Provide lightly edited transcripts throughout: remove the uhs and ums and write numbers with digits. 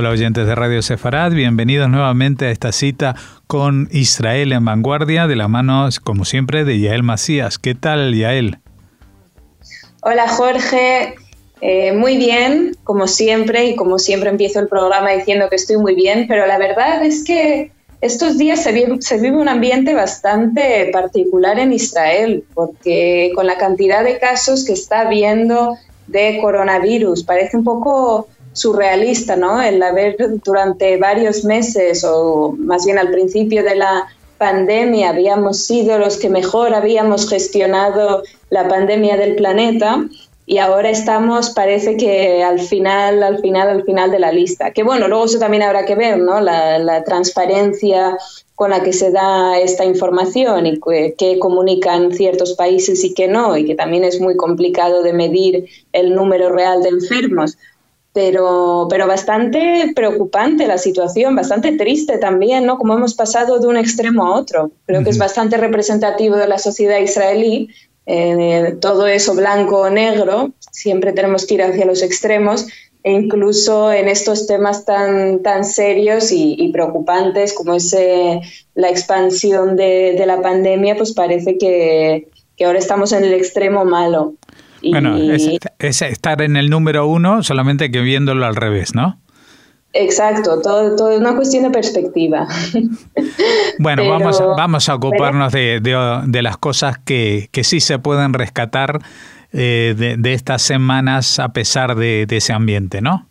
Hola oyentes de Radio Sefarad, bienvenidos nuevamente a esta cita con Israel en Vanguardia, de la mano, como siempre, de Yael Macías. ¿Qué tal, Yael? Hola, Jorge. Muy bien, como siempre, y como siempre empiezo el programa diciendo que estoy muy bien, pero la verdad es que estos días se vive un ambiente bastante particular en Israel, porque con la cantidad de casos que está habiendo de coronavirus, parece un poco surrealista, ¿no? El haber durante varios meses, o más bien al principio de la pandemia, habíamos sido los que mejor habíamos gestionado la pandemia del planeta, y ahora estamos, parece que al final de la lista. Que bueno, luego eso también habrá que ver, ¿no? La transparencia con la que se da esta información y qué comunican ciertos países y qué no, y que también es muy complicado de medir el número real de enfermos. Pero bastante preocupante la situación, bastante triste también, ¿no? Como hemos pasado de un extremo a otro. Creo que es bastante representativo de la sociedad israelí. Todo eso blanco o negro, siempre tenemos que ir hacia los extremos, e incluso en estos temas tan serios y preocupantes como es la expansión de la pandemia, pues parece que ahora estamos en el extremo malo. Bueno, es estar en el número uno, solamente que viéndolo al revés, ¿no? Exacto, todo es una cuestión de perspectiva. Bueno, vamos a ocuparnos de las cosas que sí se pueden rescatar de estas semanas a pesar de ese ambiente, ¿no?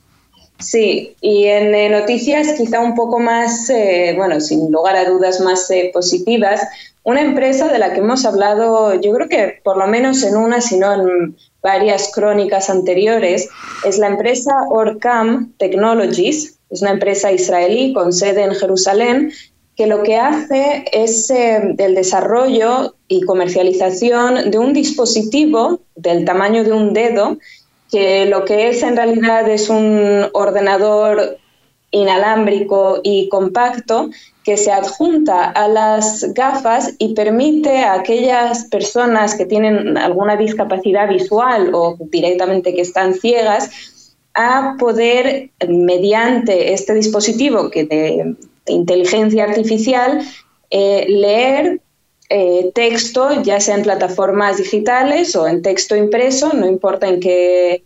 Sí, y en noticias quizá un poco más, sin lugar a dudas más positivas, una empresa de la que hemos hablado, yo creo que por lo menos en una, si no en varias crónicas anteriores, es la empresa Orcam Technologies. Es una empresa israelí con sede en Jerusalén, que lo que hace es el desarrollo y comercialización de un dispositivo del tamaño de un dedo, que lo que es en realidad es un ordenador inalámbrico y compacto que se adjunta a las gafas y permite a aquellas personas que tienen alguna discapacidad visual o directamente que están ciegas a poder, mediante este dispositivo de inteligencia artificial, leer texto, ya sea en plataformas digitales o en texto impreso, no importa en qué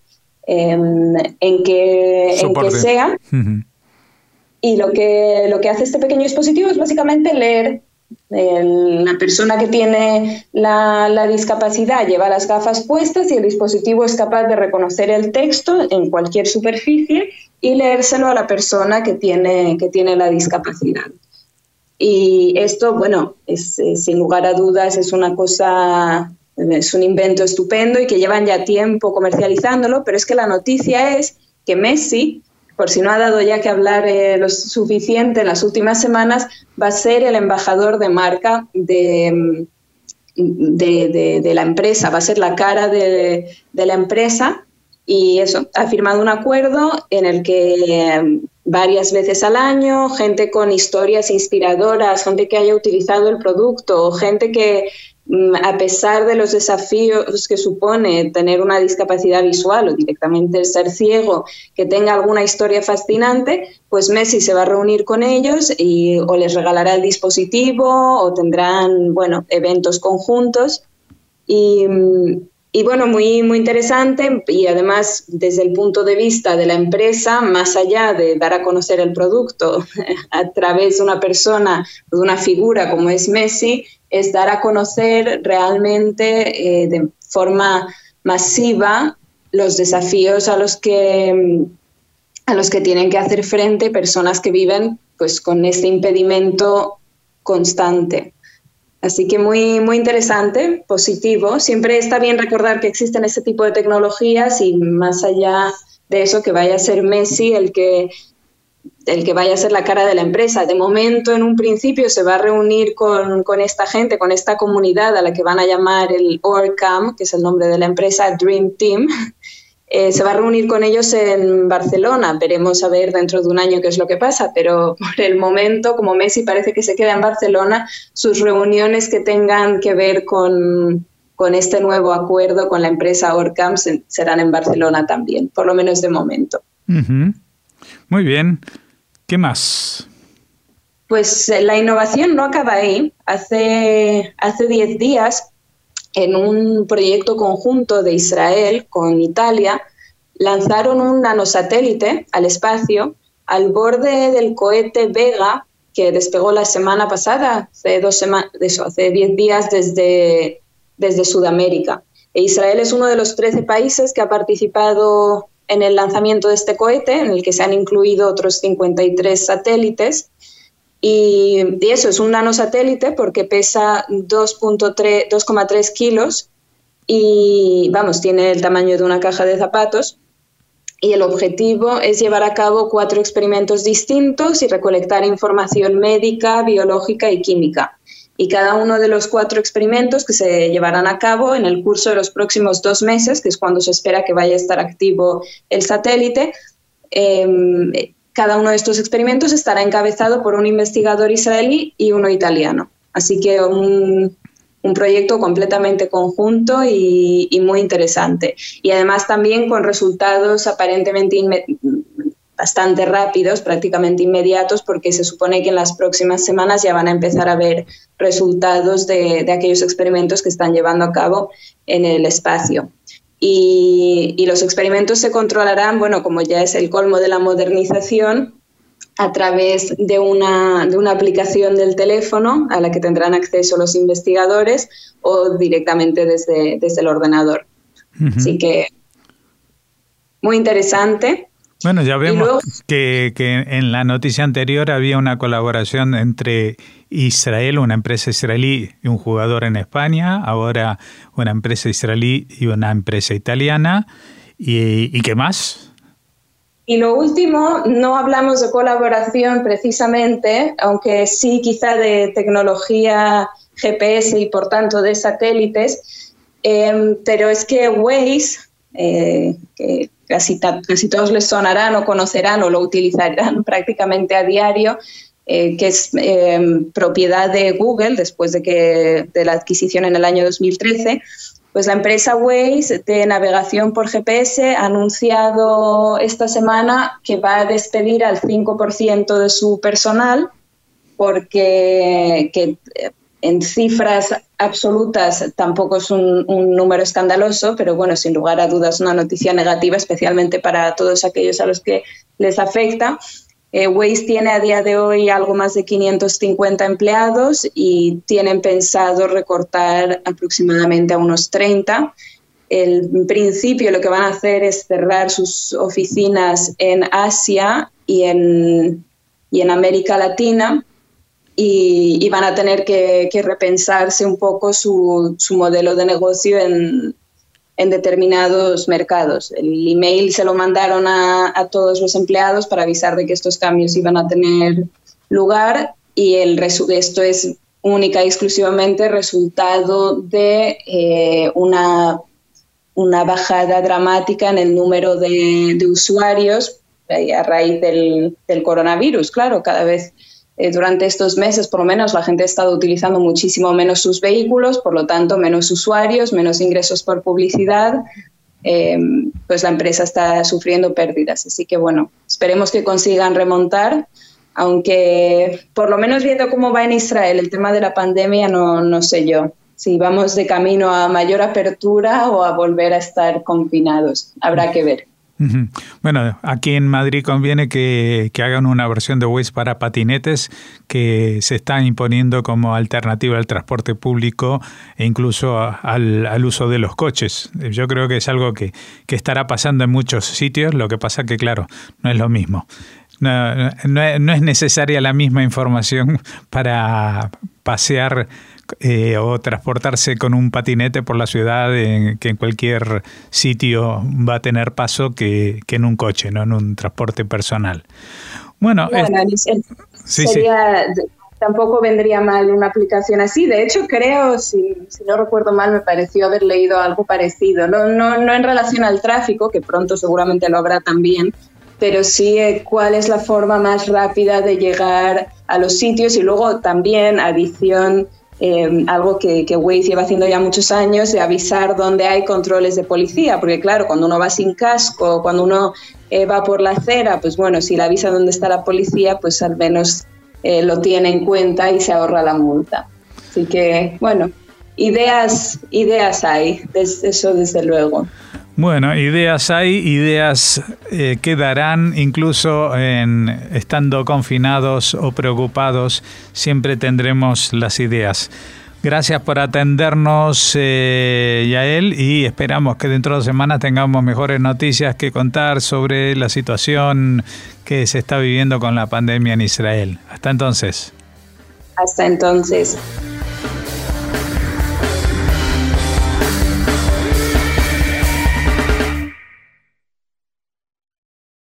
sea. Uh-huh. Y lo que hace este pequeño dispositivo es básicamente leer. La persona que tiene la discapacidad lleva las gafas puestas y el dispositivo es capaz de reconocer el texto en cualquier superficie y leérselo a la persona que tiene la discapacidad. Y esto, bueno, es sin lugar a dudas es una cosa, es un invento estupendo y que llevan ya tiempo comercializándolo, pero es que la noticia es que Messi, por si no ha dado ya que hablar lo suficiente en las últimas semanas, va a ser el embajador de marca de la empresa, va a ser la cara de la empresa, y eso, ha firmado un acuerdo en el que varias veces al año, gente con historias inspiradoras, gente que haya utilizado el producto, o gente que, a pesar de los desafíos que supone tener una discapacidad visual o directamente ser ciego, que tenga alguna historia fascinante, pues Messi se va a reunir con ellos o les regalará el dispositivo o tendrán, eventos conjuntos. Y bueno, muy, muy interesante, y además desde el punto de vista de la empresa, más allá de dar a conocer el producto a través de una persona, de una figura como es Messi, es dar a conocer realmente de forma masiva los desafíos a los que tienen que hacer frente personas que viven pues con este impedimento constante. Así que muy, muy interesante, positivo. Siempre está bien recordar que existen este tipo de tecnologías y más allá de eso, que vaya a ser Messi el que vaya a ser la cara de la empresa. De momento, en un principio, se va a reunir con esta gente, con esta comunidad a la que van a llamar el Orcam, que es el nombre de la empresa, Dream Team. Se va a reunir con ellos en Barcelona. Veremos a ver dentro de un año qué es lo que pasa, pero por el momento, como Messi parece que se queda en Barcelona, sus reuniones que tengan que ver con este nuevo acuerdo con la empresa Orcam serán en Barcelona también, por lo menos de momento. Uh-huh. Muy bien. ¿Qué más? Pues la innovación no acaba ahí. Hace 10 días, en un proyecto conjunto de Israel con Italia, lanzaron un nanosatélite al espacio al borde del cohete Vega, que despegó la semana pasada, hace 10 días desde Sudamérica. Israel es uno de los 13 países que ha participado en el lanzamiento de este cohete, en el que se han incluido otros 53 satélites. Y eso es un nanosatélite porque pesa 2,3 kilos y, tiene el tamaño de una caja de zapatos. Y el objetivo es llevar a cabo 4 experimentos distintos y recolectar información médica, biológica y química. Y cada uno de los 4 experimentos que se llevarán a cabo en el curso de los próximos 2 meses, que es cuando se espera que vaya a estar activo el satélite, cada uno de estos experimentos estará encabezado por un investigador israelí y uno italiano. Así que un proyecto completamente conjunto y muy interesante. Y además también con resultados aparentemente bastante rápidos, prácticamente inmediatos, porque se supone que en las próximas semanas ya van a empezar a ver resultados de aquellos experimentos que están llevando a cabo en el espacio. Y los experimentos se controlarán, como ya es el colmo de la modernización, a través de una aplicación del teléfono a la que tendrán acceso los investigadores o directamente desde el ordenador. Uh-huh. Así que muy interesante. Bueno, ya vemos que en la noticia anterior había una colaboración entre Israel, una empresa israelí y un jugador en España, ahora una empresa israelí y una empresa italiana. ¿Y qué más? Y lo último, no hablamos de colaboración precisamente, aunque sí quizá de tecnología GPS y por tanto de satélites, pero es que Waze, que casi todos les sonarán o conocerán o lo utilizarán prácticamente a diario, que es propiedad de Google después de la adquisición en el año 2013, pues la empresa Waze de navegación por GPS ha anunciado esta semana que va a despedir al 5% de su personal porque en cifras absolutas tampoco es un número escandaloso, pero sin lugar a dudas una noticia negativa, especialmente para todos aquellos a los que les afecta. Waze tiene a día de hoy algo más de 550 empleados y tienen pensado recortar aproximadamente a unos 30. En principio lo que van a hacer es cerrar sus oficinas en Asia y en América Latina y van a tener que repensarse un poco su modelo de negocio en determinados mercados. El email se lo mandaron a todos los empleados para avisar de que estos cambios iban a tener lugar y esto es única y exclusivamente resultado de una bajada dramática en el número de usuarios a raíz del coronavirus. Claro, cada vez durante estos meses, por lo menos, la gente ha estado utilizando muchísimo menos sus vehículos, por lo tanto, menos usuarios, menos ingresos por publicidad, pues la empresa está sufriendo pérdidas. Así que, esperemos que consigan remontar, aunque por lo menos viendo cómo va en Israel el tema de la pandemia, no sé yo si vamos de camino a mayor apertura o a volver a estar confinados. Habrá que ver. Bueno, aquí en Madrid conviene que hagan una versión de Waze para patinetes que se está imponiendo como alternativa al transporte público e incluso al uso de los coches. Yo creo que es algo que estará pasando en muchos sitios, lo que pasa que, claro, no es lo mismo. No es necesaria la misma información para pasear o transportarse con un patinete por la ciudad que en cualquier sitio va a tener paso que en un coche, no en un transporte personal. Tampoco vendría mal una aplicación así. De hecho, creo, si no recuerdo mal, me pareció haber leído algo parecido. No en relación al tráfico, que pronto seguramente lo habrá también, pero sí cuál es la forma más rápida de llegar a los sitios y luego también adición algo que Waze lleva haciendo ya muchos años, de avisar dónde hay controles de policía, porque claro, cuando uno va sin casco, cuando uno va por la acera, pues bueno, si le avisa dónde está la policía, pues al menos lo tiene en cuenta y se ahorra la multa. Así que, bueno, ideas hay, eso desde luego. Bueno, ideas hay, ideas quedarán, incluso estando confinados o preocupados, siempre tendremos las ideas. Gracias por atendernos, Yael, y esperamos que dentro de 2 semanas tengamos mejores noticias que contar sobre la situación que se está viviendo con la pandemia en Israel. Hasta entonces. Hasta entonces.